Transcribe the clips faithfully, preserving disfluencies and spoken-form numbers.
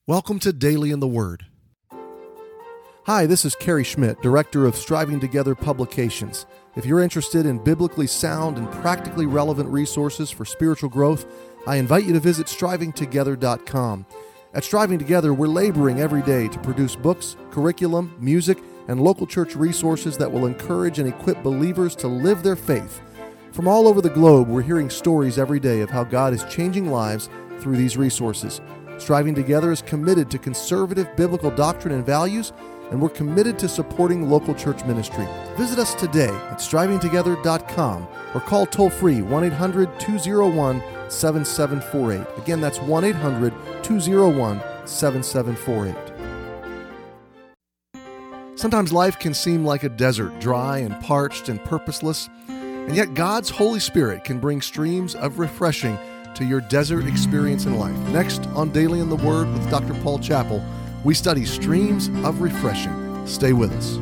Welcome to Daily in the Word. Hi, this is Kerry Schmidt, Director of Striving Together Publications. If you're interested in biblically sound and practically relevant resources for spiritual growth, I invite you to visit striving together dot com. At Striving Together, we're laboring every day to produce books, curriculum, music, and local church resources that will encourage and equip believers to live their faith. From all over the globe, we're hearing stories every day of how God is changing lives through these resources. Striving Together is committed to conservative biblical doctrine and values, and we're committed to supporting local church ministry. Visit us today at striving together dot com or call toll-free one eight hundred two oh one seven seven four eight. Again, that's one eight hundred two oh one seven seven four eight. Sometimes life can seem like a desert, dry and parched and purposeless, and yet God's Holy Spirit can bring streams of refreshing to your desert experience in life. Next on Daily in the Word with Doctor Paul Chappell, we study streams of refreshing. Stay with us.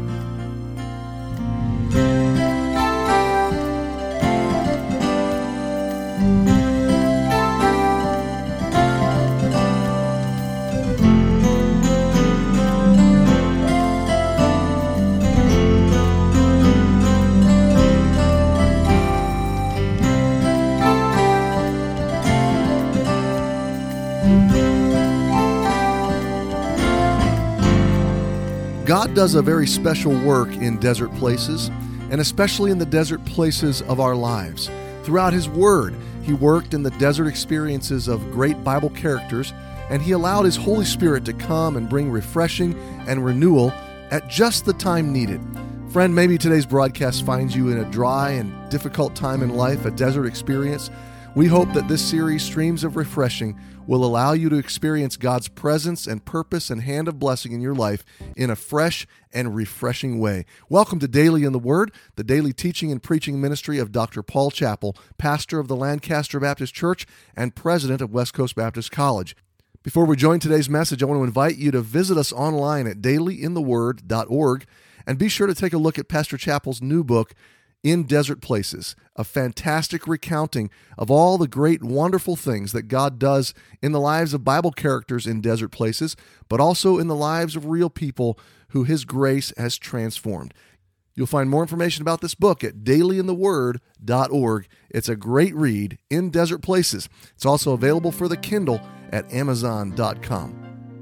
God does a very special work in desert places, and especially in the desert places of our lives. Throughout His Word, He worked in the desert experiences of great Bible characters, and He allowed His Holy Spirit to come and bring refreshing and renewal at just the time needed. Friend, maybe today's broadcast finds you in a dry and difficult time in life, a desert experience. We hope that this series, Streams of Refreshing, will allow you to experience God's presence and purpose and hand of blessing in your life in a fresh and refreshing way. Welcome to Daily in the Word, the daily teaching and preaching ministry of Doctor Paul Chappell, pastor of the Lancaster Baptist Church and president of West Coast Baptist College. Before we join today's message, I want to invite you to visit us online at daily in the word dot org and be sure to take a look at Pastor Chappell's new book, In Desert Places, a fantastic recounting of all the great, wonderful things that God does in the lives of Bible characters in desert places, but also in the lives of real people who His grace has transformed. You'll find more information about this book at daily in the word dot org. It's a great read, In Desert Places. It's also available for the Kindle at amazon dot com.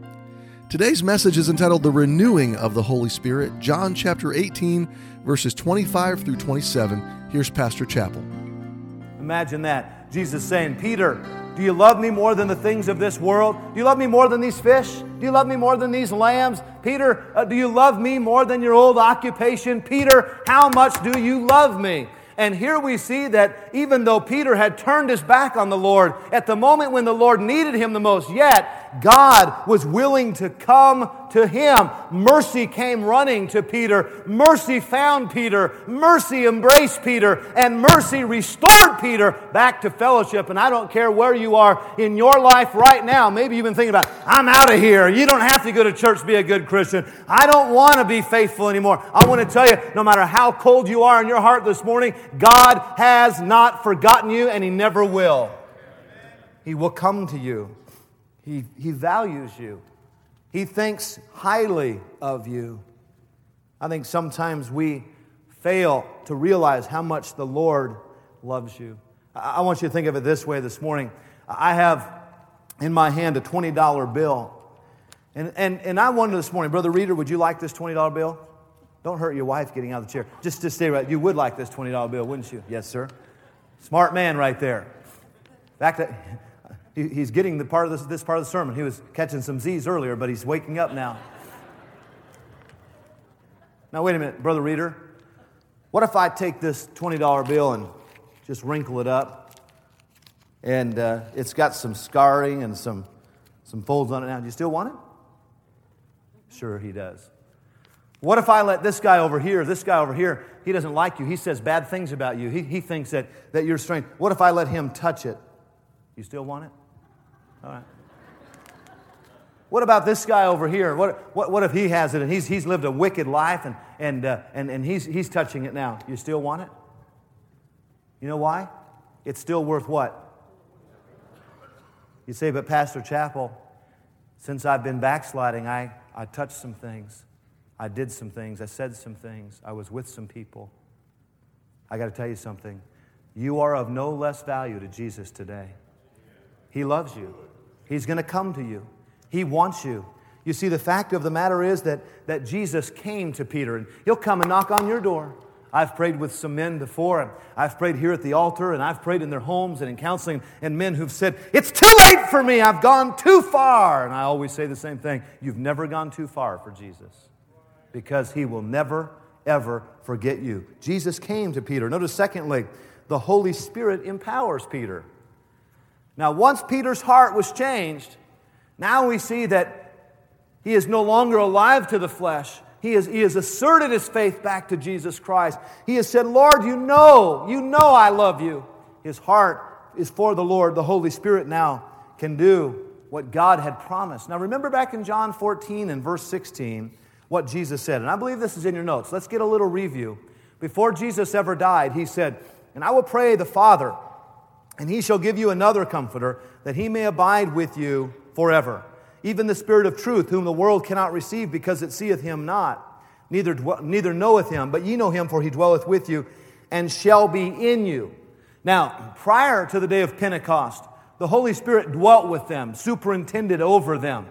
Today's message is entitled The Renewing of the Holy Spirit, John chapter eighteen, verses twenty-five through twenty-seven. Here's Pastor Chappell. Imagine that. Jesus saying, Peter, do you love me more than the things of this world? Do you love me more than these fish? Do you love me more than these lambs? Peter, uh, do you love me more than your old occupation? Peter, how much do you love me? And here we see that even though Peter had turned his back on the Lord, at the moment when the Lord needed him the most, yet God was willing to come to him. Mercy came running to Peter. Mercy found Peter. Mercy embraced Peter. And mercy restored Peter back to fellowship. And I don't care where you are in your life right now. Maybe you've been thinking about, I'm out of here. You don't have to go to church to be a good Christian. I don't want to be faithful anymore. I want to tell you, no matter how cold you are in your heart this morning, God has not forgotten you, and He never will. He will come to you. He, he values you. He thinks highly of you. I think sometimes we fail to realize how much the Lord loves you. I, I want you to think of it this way this morning. I have in my hand a twenty dollar bill. And, and, and I wonder this morning, Brother Reader, would you like this twenty dollar bill? Don't hurt your wife getting out of the chair. Just, just stay right. You would like this twenty dollar bill, wouldn't you? Yes, sir. Smart man right there. In fact, he, he's getting the part of this, this part of the sermon. He was catching some Z's earlier, but he's waking up now. Now, wait a minute, Brother Reader. What if I take this twenty dollar bill and just wrinkle it up? And uh, it's got some scarring and some, some folds on it now. Do you still want it? Sure, he does. What if I let this guy over here, this guy over here, he doesn't like you. He says bad things about you. He, he thinks that, that you're strange. What if I let him touch it? You still want it? All right. What about this guy over here? What, what, what if he has it and he's, he's lived a wicked life and, and, uh, and, and he's, he's touching it now? You still want it? You know why? It's still worth what? You say, but Pastor Chappell, Since I've been backsliding, I, I touched some things. I did some things. I said some things. I was with some people. I got to tell you something. You are of no less value to Jesus today. He loves you. He's going to come to you. He wants you. You see, the fact of the matter is that, that Jesus came to Peter, and He'll come and knock on your door. I've prayed with some men before, and I've prayed here at the altar, and I've prayed in their homes and in counseling, and men who've said, it's too late for me, I've gone too far. And I always say the same thing, you've never gone too far for Jesus, because He will never, ever forget you. Jesus came to Peter. Notice, secondly, the Holy Spirit empowers Peter. Now, once Peter's heart was changed, now we see that he is no longer alive to the flesh. He has, he has asserted his faith back to Jesus Christ. He has said, Lord, you know, you know I love you. His heart is for the Lord. The Holy Spirit now can do what God had promised. Now remember back in John fourteen and verse sixteen, what Jesus said. And I believe this is in your notes. Let's get a little review. Before Jesus ever died, He said, and I will pray the Father, and He shall give you another Comforter, that He may abide with you forever. Even the Spirit of truth, whom the world cannot receive, because it seeth Him not, neither, dwell, neither knoweth Him, but ye know Him, for He dwelleth with you, and shall be in you. Now, prior to the day of Pentecost, the Holy Spirit dwelt with them, superintended over them.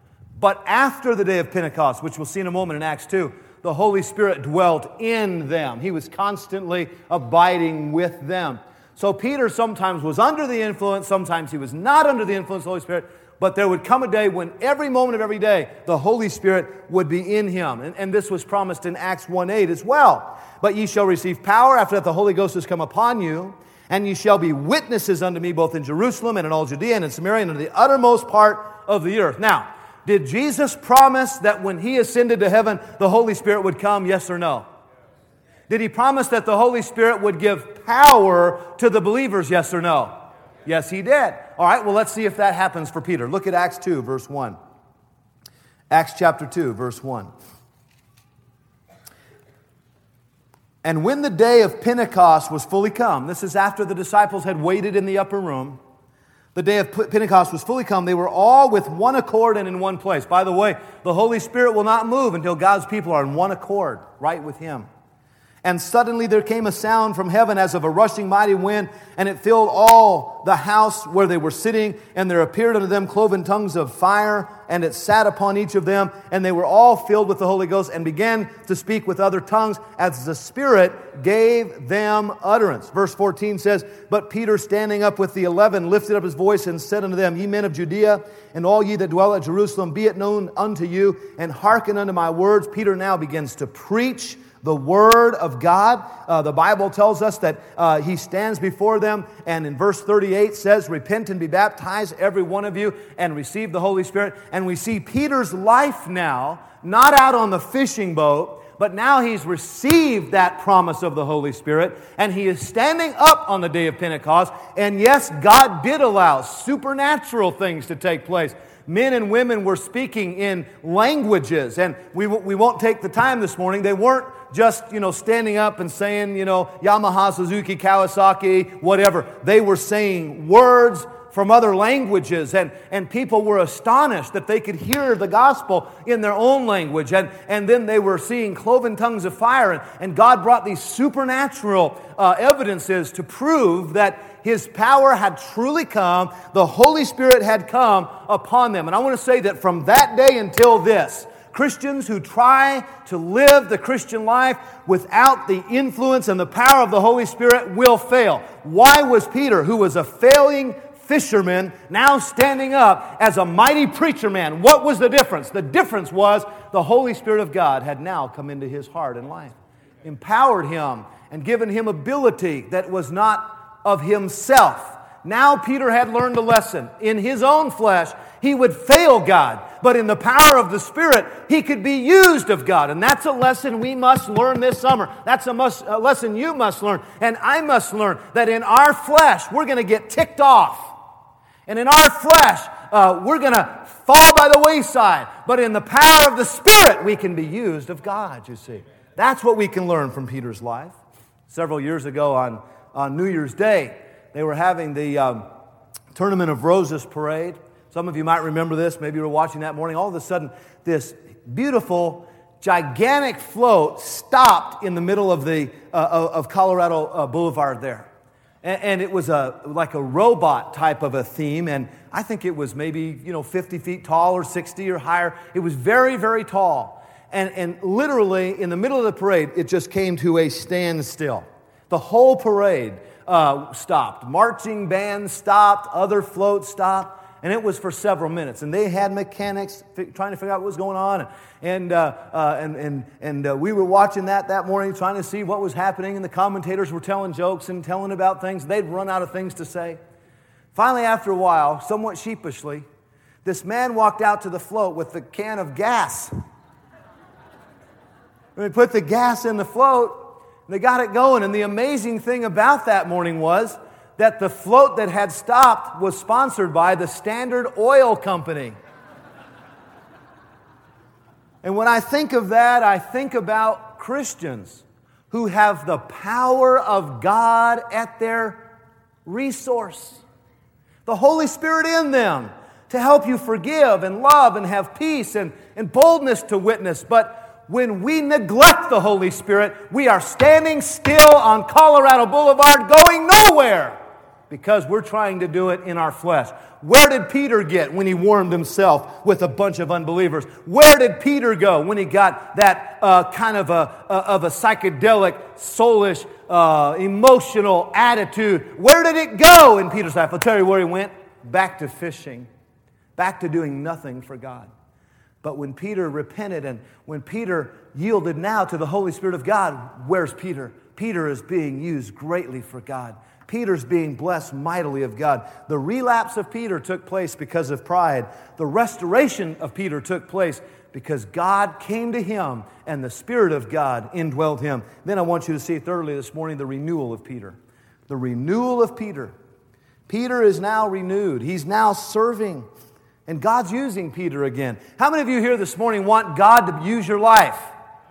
But after the day of Pentecost, which we'll see in a moment in Acts two, the Holy Spirit dwelt in them. He was constantly abiding with them. So Peter sometimes was under the influence, sometimes he was not under the influence of the Holy Spirit, but there would come a day when every moment of every day, the Holy Spirit would be in him. And, and this was promised in Acts one eight as well. But ye shall receive power after that the Holy Ghost has come upon you, and ye shall be witnesses unto me both in Jerusalem and in all Judea and in Samaria and in the uttermost part of the earth. Now, did Jesus promise that when He ascended to heaven, the Holy Spirit would come, yes or no? Did He promise that the Holy Spirit would give power to the believers, yes or no? Yes, He did. All right, well, let's see if that happens for Peter. Look at Acts two, verse one. Acts chapter two, verse one. And when the day of Pentecost was fully come, this is after the disciples had waited in the upper room, the day of Pentecost was fully come, they were all with one accord and in one place. By the way, the Holy Spirit will not move until God's people are in one accord, right with Him. And suddenly there came a sound from heaven as of a rushing mighty wind, and it filled all the house where they were sitting. And there appeared unto them cloven tongues of fire, and it sat upon each of them. And they were all filled with the Holy Ghost, and began to speak with other tongues as the Spirit gave them utterance. Verse fourteen says, But Peter, standing up with the eleven, lifted up his voice and said unto them, Ye men of Judea, and all ye that dwell at Jerusalem, be it known unto you, and hearken unto my words. Peter now begins to preach the Word of God. Uh, the Bible tells us that uh, he stands before them, and in verse thirty-eight says, Repent and be baptized, every one of you, and receive the Holy Spirit. And we see Peter's life now, not out on the fishing boat, but now he's received that promise of the Holy Spirit, and he is standing up on the day of Pentecost. And yes, God did allow supernatural things to take place. Men and women were speaking in languages, and we we won't take the time this morning. They weren't just, you know, standing up and saying, you know, Yamaha, Suzuki, Kawasaki, whatever. They were saying words from other languages, and, and people were astonished that they could hear the gospel in their own language. And, and then they were seeing cloven tongues of fire, and, and God brought these supernatural uh, evidences to prove that His power had truly come. The Holy Spirit had come upon them. And I want to say that from that day until this, Christians who try to live the Christian life without the influence and the power of the Holy Spirit will fail. Why was Peter, who was a failing fisherman, now standing up as a mighty preacher man? What was the difference? The difference was the Holy Spirit of God had now come into his heart and life, empowered him, and given him ability that was not of himself. Now Peter had learned a lesson. In his own flesh, he would fail God. But in the power of the Spirit, he could be used of God. And that's a lesson we must learn this summer. That's a, must, a lesson you must learn. And I must learn that in our flesh, we're going to get ticked off. And in our flesh, uh, we're going to fall by the wayside. But in the power of the Spirit, we can be used of God, you see. That's what we can learn from Peter's life. Several years ago on, on New Year's Day, they were having the um, Tournament of Roses parade. Some of you might remember this. Maybe you were watching that morning. All of a sudden, this beautiful, gigantic float stopped in the middle of the uh, of Colorado uh, Boulevard there. And, and it was a like a robot type of a theme. And I think it was maybe, you know, fifty feet tall or sixty or higher. It was very, very tall. And, and literally, in the middle of the parade, it just came to a standstill. The whole parade uh, stopped. Marching bands stopped. Other floats stopped. And it was for several minutes. And they had mechanics f- trying to figure out what was going on. And uh, uh, and and, and uh, we were watching that that morning, trying to see what was happening. And the commentators were telling jokes and telling about things. They'd run out of things to say. Finally, after a while, somewhat sheepishly, this man walked out to the float with the can of gas. And they put the gas in the float, and they got it going. And the amazing thing about that morning was that the float that had stopped was sponsored by the Standard Oil Company. And when I think of that, I think about Christians who have the power of God at their resource. The Holy Spirit in them to help you forgive and love and have peace and, and boldness to witness. But when we neglect the Holy Spirit, we are standing still on Colorado Boulevard going nowhere because we're trying to do it in our flesh. Where did Peter get when he warmed himself with a bunch of unbelievers? Where did Peter go when he got that uh, kind of a, uh, of a psychedelic, soulish, uh, emotional attitude? Where did it go in Peter's life? I'll tell you where he went. Back to fishing. Back to doing nothing for God. But when Peter repented and when Peter yielded now to the Holy Spirit of God, where's Peter? Peter is being used greatly for God. Peter's being blessed mightily of God. The relapse of Peter took place because of pride. The restoration of Peter took place because God came to him and the Spirit of God indwelled him. Then I want you to see thirdly this morning the renewal of Peter. The renewal of Peter. Peter is now renewed. He's now serving. And God's using Peter again. How many of you here this morning want God to use your life?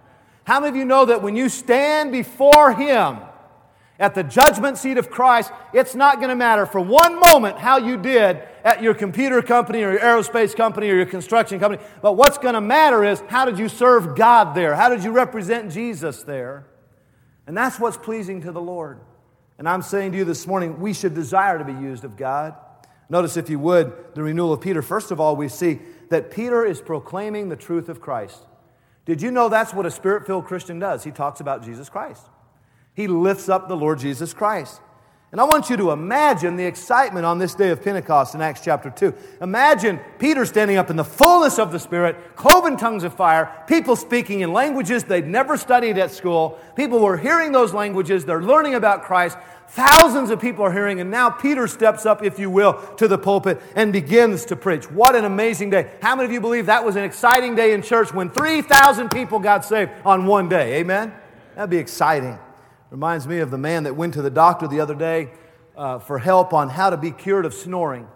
How many of you know that when you stand before Him at the judgment seat of Christ, it's not going to matter for one moment how you did at your computer company or your aerospace company or your construction company. But what's going to matter is how did you serve God there? How did you represent Jesus there? And that's what's pleasing to the Lord. And I'm saying to you this morning, we should desire to be used of God. Notice, if you would, the renewal of Peter. First of all, we see that Peter is proclaiming the truth of Christ. Did you know that's what a Spirit-filled Christian does? He talks about Jesus Christ. He lifts up the Lord Jesus Christ. And I want you to imagine the excitement on this day of Pentecost in Acts chapter two. Imagine Peter standing up in the fullness of the Spirit, cloven tongues of fire, people speaking in languages they'd never studied at school. People were hearing those languages. They're learning about Christ. Thousands of people are hearing, and now Peter steps up, if you will, to the pulpit and begins to preach. What an amazing day. How many of you believe that was an exciting day in church when three thousand people got saved on one day? Amen? That'd be exciting. Reminds me of the man that went to the doctor the other day uh, for help on how to be cured of snoring.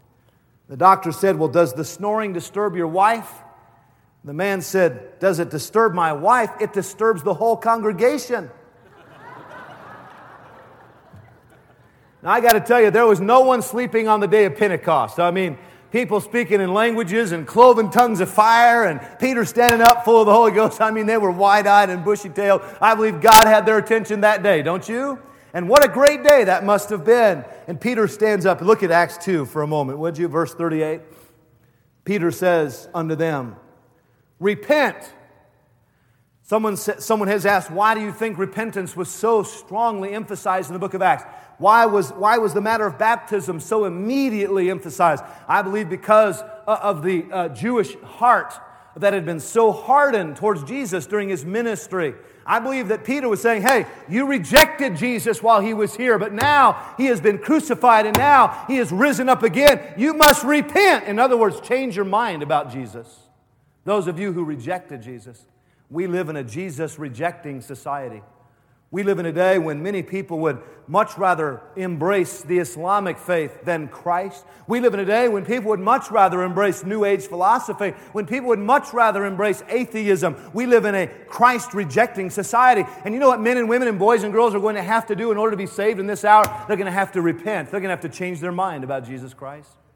The doctor said, well, does the snoring disturb your wife? The man said, does it disturb my wife? It disturbs the whole congregation. Now, I got to tell you, there was no one sleeping on the day of Pentecost. I mean, people speaking in languages and cloven tongues of fire and Peter standing up full of the Holy Ghost. I mean, they were wide-eyed and bushy-tailed. I believe God had their attention that day, don't you? And what a great day that must have been. And Peter stands up. Look at Acts two for a moment, would you? Verse thirty-eight. Peter says unto them, repent. Someone, someone has asked, why do you think repentance was so strongly emphasized in the book of Acts? Why was, why was the matter of baptism so immediately emphasized? I believe because of the uh, Jewish heart that had been so hardened towards Jesus during His ministry. I believe that Peter was saying, hey, you rejected Jesus while He was here, but now He has been crucified and now He has risen up again. You must repent. In other words, change your mind about Jesus. Those of you who rejected Jesus. We live in a Jesus-rejecting society. We live in a day when many people would much rather embrace the Islamic faith than Christ. We live in a day when people would much rather embrace New Age philosophy, when people would much rather embrace atheism. We live in a Christ-rejecting society. And you know what men and women and boys and girls are going to have to do in order to be saved in this hour? They're going to have to repent. They're going to have to change their mind about Jesus Christ.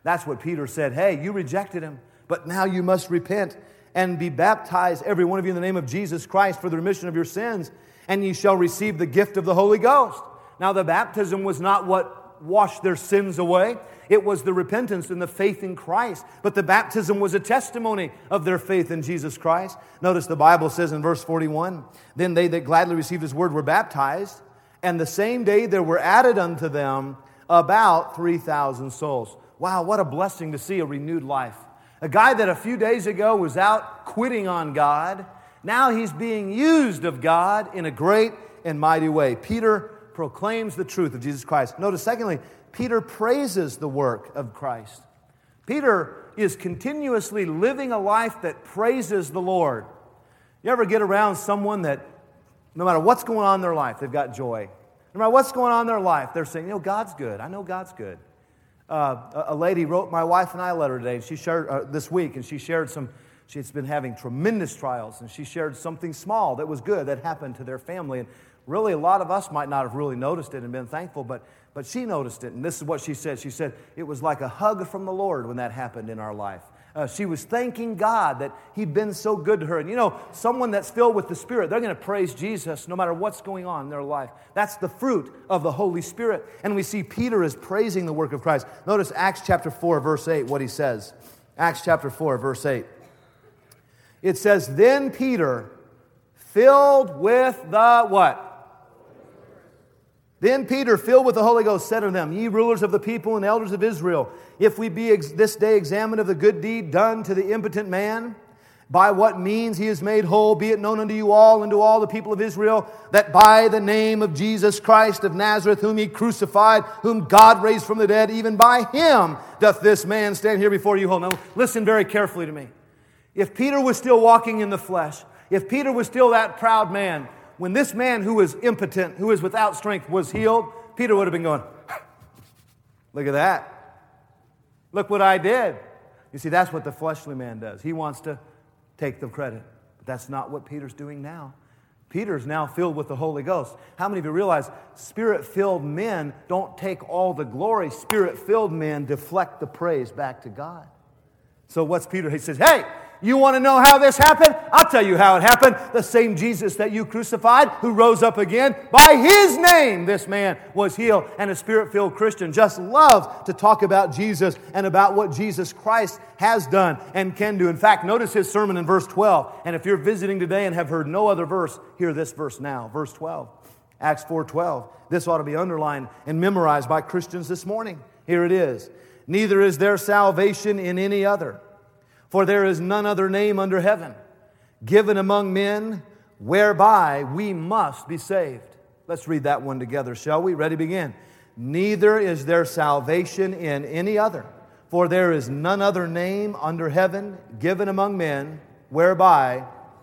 That's what Peter said. Hey, you rejected him, but now you must repent and be baptized, every one of you, in the name of Jesus Christ for the remission of your sins, and ye shall receive the gift of the Holy Ghost. Now, the baptism was not what washed their sins away. It was the repentance and the faith in Christ. But the baptism was a testimony of their faith in Jesus Christ. Notice the Bible says in verse forty-one, then they that gladly received His word were baptized, and the same day there were added unto them about three thousand souls. Wow, what a blessing to see a renewed life. A guy that a few days ago was out quitting on God, now he's being used of God in a great and mighty way. Peter proclaims the truth of Jesus Christ. Notice, secondly, Peter praises the work of Christ. Peter is continuously living a life that praises the Lord. You ever get around someone that no matter what's going on in their life, they've got joy? No matter what's going on in their life, they're saying, you know, God's good. I know God's good. Uh, a lady wrote my wife and I a letter today, and she shared uh, this week, and she shared some, she's been having tremendous trials, and she shared something small that was good that happened to their family. And really, a lot of us might not have really noticed it and been thankful, but, but she noticed it. And this is what she said. She said, it was like a hug from the Lord when that happened in our life. Uh, she was thanking God that He'd been so good to her. And you know, someone that's filled with the Spirit, they're going to praise Jesus no matter what's going on in their life. That's the fruit of the Holy Spirit. And we see Peter is praising the work of Christ. Notice Acts chapter four, verse eight, what he says. Acts chapter four, verse eight. It says, then Peter, filled with the what? Then Peter, filled with the Holy Ghost, said unto them, ye rulers of the people and elders of Israel, if we be ex- this day examined of the good deed done to the impotent man, by what means he is made whole, be it known unto you all and to all the people of Israel, that by the name of Jesus Christ of Nazareth, whom ye crucified, whom God raised from the dead, even by Him doth this man stand here before you whole. Now listen very carefully to me. If Peter was still walking in the flesh, if Peter was still that proud man, when this man who was impotent, who was without strength, was healed, Peter would have been going, look at that. Look what I did. You see, that's what the fleshly man does. He wants to take the credit. But that's not what Peter's doing now. Peter's now filled with the Holy Ghost. How many of you realize Spirit-filled men don't take all the glory? Spirit-filled men deflect the praise back to God. So what's Peter? He says, hey, you want to know how this happened? I'll tell you how it happened. The same Jesus that you crucified, who rose up again, by His name this man was healed. And a Spirit-filled Christian just loves to talk about Jesus and about what Jesus Christ has done and can do. In fact, notice his sermon in verse twelve. And if you're visiting today and have heard no other verse, hear this verse now. Verse twelve. Acts four twelve. This ought to be underlined and memorized by Christians this morning. Here it is. Neither is there salvation in any other. For there is none other name under heaven given among men whereby we must be saved. Let's read that one together, shall we? Ready, begin. Neither is there salvation in any other, for there is none other name under heaven given among men whereby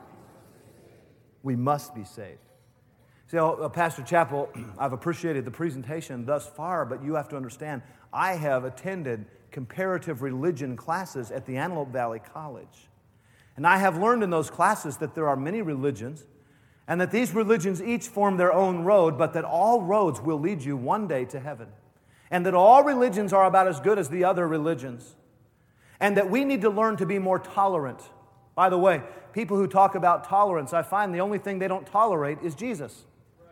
we must be saved. See, uh, Pastor Chappell, I've appreciated the presentation thus far, but you have to understand, I have attended comparative religion classes at the Antelope Valley College. And I have learned in those classes that there are many religions, and that these religions each form their own road, but that all roads will lead you one day to heaven. And that all religions are about as good as the other religions. And that we need to learn to be more tolerant. By the way, people who talk about tolerance, I find the only thing they don't tolerate is Jesus.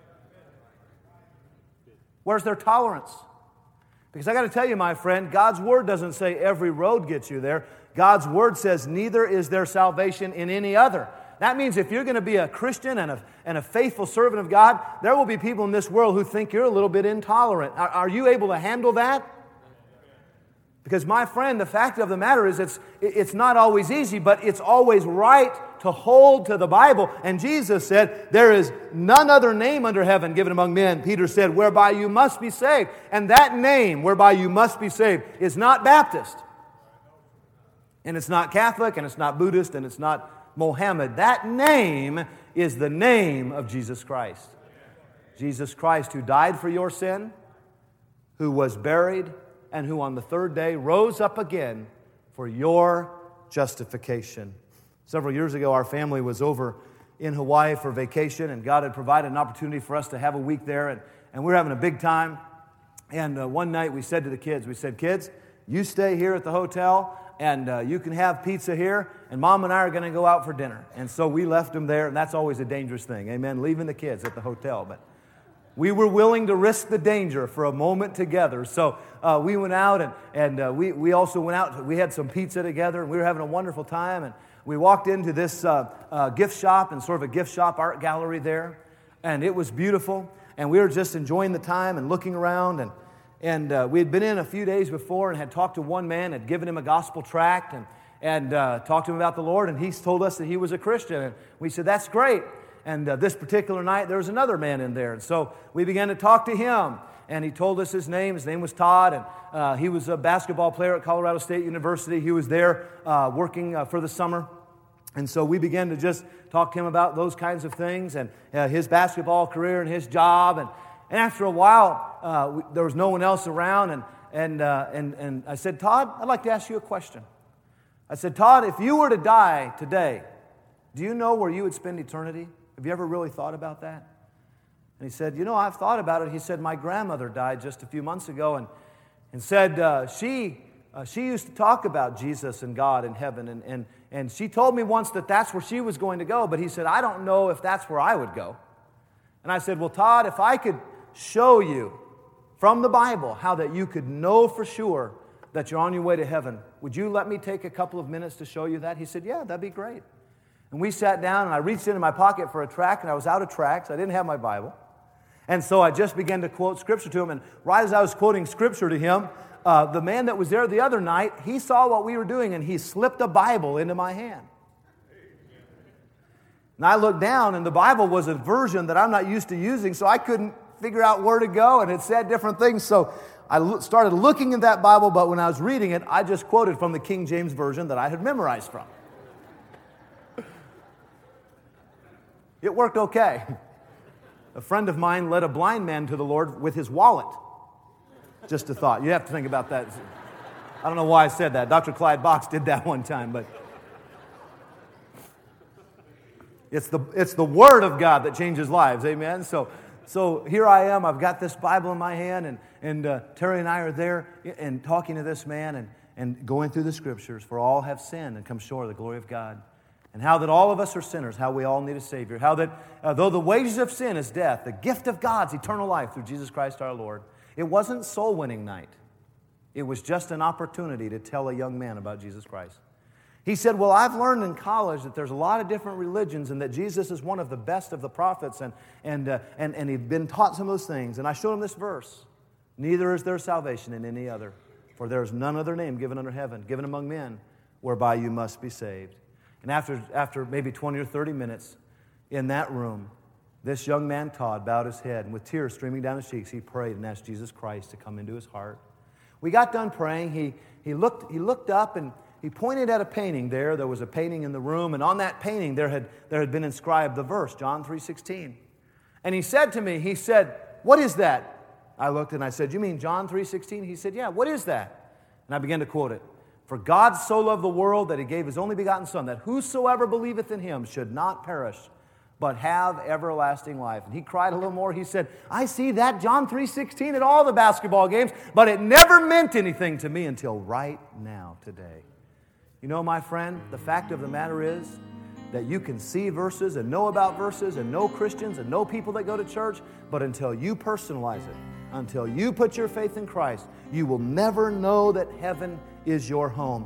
Where's their tolerance? Because I got to tell you, my friend, God's Word doesn't say every road gets you there. God's Word says neither is there salvation in any other. That means if you're going to be a Christian and a, and a faithful servant of God, there will be people in this world who think you're a little bit intolerant. Are, are you able to handle that? Because, my friend, the fact of the matter is it's, it's not always easy, but it's always right to hold to the Bible. And Jesus said, there is none other name under heaven given among men, Peter said, whereby you must be saved. And that name, whereby you must be saved, is not Baptist. And it's not Catholic, and it's not Buddhist, and it's not Mohammed. That name is the name of Jesus Christ. Jesus Christ, who died for your sin, who was buried, and who on the third day rose up again for your justification. Several years ago, our family was over in Hawaii for vacation, and God had provided an opportunity for us to have a week there, and, and we were having a big time. And uh, one night we said to the kids, we said, kids, you stay here at the hotel, and uh, you can have pizza here, and Mom and I are going to go out for dinner. And so we left them there, and that's always a dangerous thing, amen, leaving the kids at the hotel. But we were willing to risk the danger for a moment together. So uh, we went out, and, and uh, we, we also went out. We had some pizza together, and we were having a wonderful time. And we walked into this uh, uh, gift shop and sort of a gift shop art gallery there, and it was beautiful. And we were just enjoying the time and looking around. And, and uh, we had been in a few days before and had talked to one man, had given him a gospel tract, and, and uh, talked to him about the Lord. And he told us that he was a Christian. And we said, that's great. And uh, this particular night, there was another man in there. And so we began to talk to him. And he told us his name. His name was Todd. And uh, he was a basketball player at Colorado State University. He was there uh, working uh, for the summer. And so we began to just talk to him about those kinds of things and uh, his basketball career and his job. And, and after a while, uh, we, there was no one else around. And, and, uh, and, and I said, Todd, I'd like to ask you a question. I said, Todd, if you were to die today, do you know where you would spend eternity? Have you ever really thought about that? And he said, you know, I've thought about it. He said, my grandmother died just a few months ago and, and said uh, she uh, she used to talk about Jesus and God and heaven. And, and, and she told me once that that's where she was going to go. But he said, I don't know if that's where I would go. And I said, well, Todd, if I could show you from the Bible how that you could know for sure that you're on your way to heaven, would you let me take a couple of minutes to show you that? He said, yeah, that'd be great. And we sat down, and I reached into my pocket for a tract, and I was out of tracts. I didn't have my Bible. And so I just began to quote Scripture to him. And right as I was quoting Scripture to him, uh, the man that was there the other night, he saw what we were doing, and he slipped a Bible into my hand. And I looked down, and the Bible was a version that I'm not used to using, so I couldn't figure out where to go, and it said different things. So I lo- started looking in that Bible, but when I was reading it, I just quoted from the King James Version that I had memorized from. It worked okay. A friend of mine led a blind man to the Lord with his wallet. Just a thought. You have to think about that. I don't know why I said that. Doctor Clyde Box did that one time, but it's the it's the Word of God that changes lives. Amen. So so here I am. I've got this Bible in my hand, and and uh, Terry and I are there and talking to this man and and going through the Scriptures. For all have sinned and come short of the glory of God. And how that all of us are sinners, how we all need a Savior. How that uh, though the wages of sin is death, the gift of God's eternal life through Jesus Christ our Lord. It wasn't soul-winning night. It was just an opportunity to tell a young man about Jesus Christ. He said, well, I've learned in college that there's a lot of different religions and that Jesus is one of the best of the prophets. And, and, uh, and, and he'd been taught some of those things. And I showed him this verse. Neither is there salvation in any other. For there is none other name given under heaven, given among men, whereby you must be saved. And after, after maybe twenty or thirty minutes in that room, this young man, Todd, bowed his head, and with tears streaming down his cheeks, he prayed and asked Jesus Christ to come into his heart. We got done praying. He, he, looked, he looked up, and he pointed at a painting there. There was a painting in the room, and on that painting there had, there had been inscribed the verse, John three sixteen. And he said to me, he said, what is that? I looked and I said, you mean John three sixteen? He said, yeah, what is that? And I began to quote it. For God so loved the world that he gave his only begotten Son, that whosoever believeth in him should not perish, but have everlasting life. And he cried a little more. He said, I see that John three sixteen at all the basketball games, but it never meant anything to me until right now, today. You know, my friend, the fact of the matter is that you can see verses and know about verses and know Christians and know people that go to church, but until you personalize it, until you put your faith in Christ, you will never know that heaven is your home.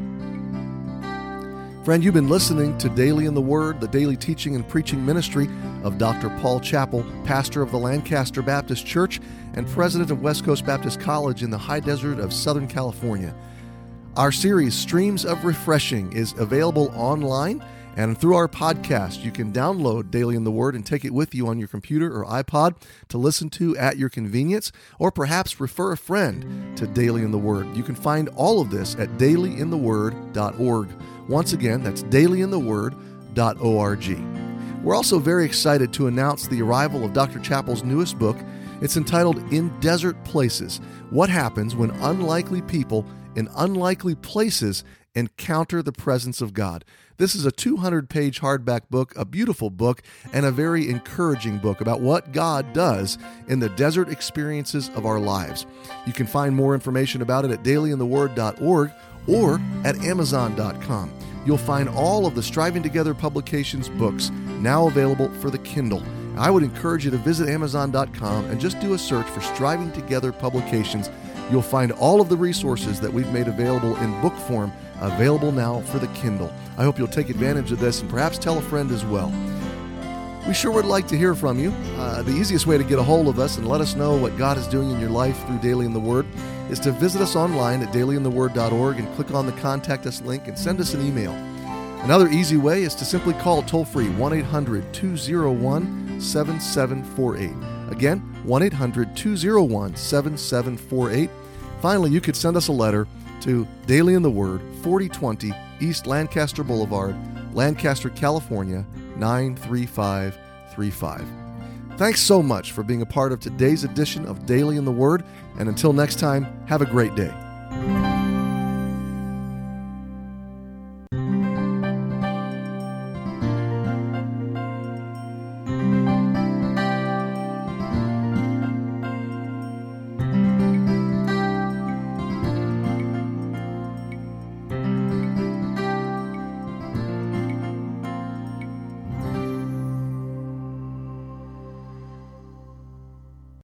Friend, you've been listening to Daily in the Word, the daily teaching and preaching ministry of Doctor Paul Chappell, pastor of the Lancaster Baptist Church and president of West Coast Baptist College in the high desert of Southern California. Our series, Streams of Refreshing, is available online and through our podcast. You can download Daily in the Word and take it with you on your computer or iPod to listen to at your convenience, or perhaps refer a friend to Daily in the Word. You can find all of this at daily in the word dot org. Once again, that's daily in the word dot org. We're also very excited to announce the arrival of Doctor Chappell's newest book. It's entitled In Desert Places: What Happens When Unlikely People in Unlikely Places Encounter the Presence of God. This is a two hundred page hardback book, a beautiful book, and a very encouraging book about what God does in the desert experiences of our lives. You can find more information about it at daily in the word dot org or at amazon dot com. You'll find all of the Striving Together Publications books now available for the Kindle. I would encourage you to visit amazon dot com and just do a search for Striving Together Publications. You'll find all of the resources that we've made available in book form, available now for the Kindle. I hope you'll take advantage of this and perhaps tell a friend as well. We sure would like to hear from you. Uh, the easiest way to get a hold of us and let us know what God is doing in your life through Daily in the Word is to visit us online at daily in the word dot org and click on the Contact Us link and send us an email. Another easy way is to simply call toll-free one eight hundred two oh one seven seven four eight. Again, one eight hundred two oh one seven seven four eight. Finally, you could send us a letter to Daily in the Word, forty twenty East Lancaster Boulevard, Lancaster, California, nine three five three five. Thanks so much for being a part of today's edition of Daily in the Word, and until next time, have a great day.